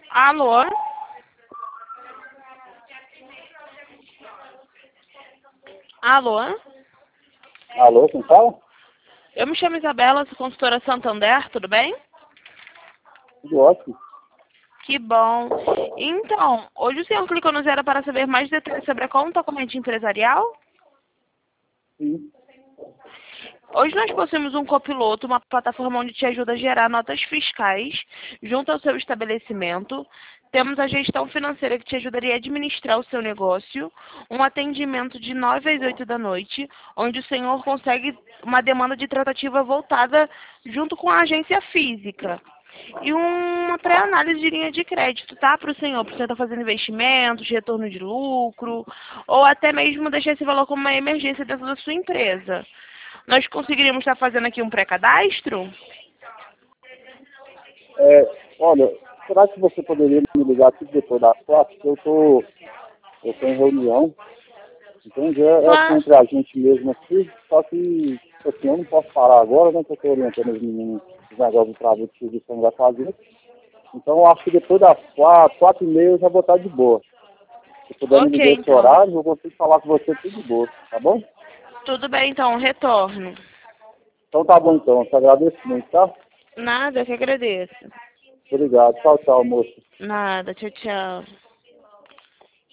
Alô? Alô? Alô, quem fala? Eu me chamo Isabela, sou consultora Santander, tudo bem? Tudo ótimo. Que bom. Então, hoje o senhor clicou no zero para saber mais detalhes sobre a conta corrente empresarial? Sim. Hoje nós possuímos um copiloto, uma plataforma onde te ajuda a gerar notas fiscais junto ao seu estabelecimento. Temos a gestão financeira que te ajudaria a administrar o seu negócio, um atendimento de 9 às 8 da noite, onde o senhor consegue uma demanda de tratativa voltada junto com a agência física. E uma pré-análise de linha de crédito, tá? Para o senhor estar fazendo investimentos, retorno de lucro, ou até mesmo deixar esse valor como uma emergência dentro da sua empresa. Nós conseguiríamos estar fazendo aqui um pré-cadastro? Olha, será que você poderia me ligar aqui depois das 4? Porque eu tô em reunião. Então já é aqui Claro. entre a gente mesmo aqui, só que assim, eu não posso parar agora, né? Porque eu estou orientando os meninos os negócios do trabalho que o Luciano vai fazer. Então eu acho que depois das 4h30 eu já vou estar de boa. Se puder me Ok, ligar esse então. horário, eu consigo falar com você tudo de boa, tá bom? Tudo bem, então. Retorno. Então tá bom então, eu te agradeço muito, tá? Nada, eu que agradeço. Obrigado. Tchau, tchau, moço. Nada, tchau, tchau.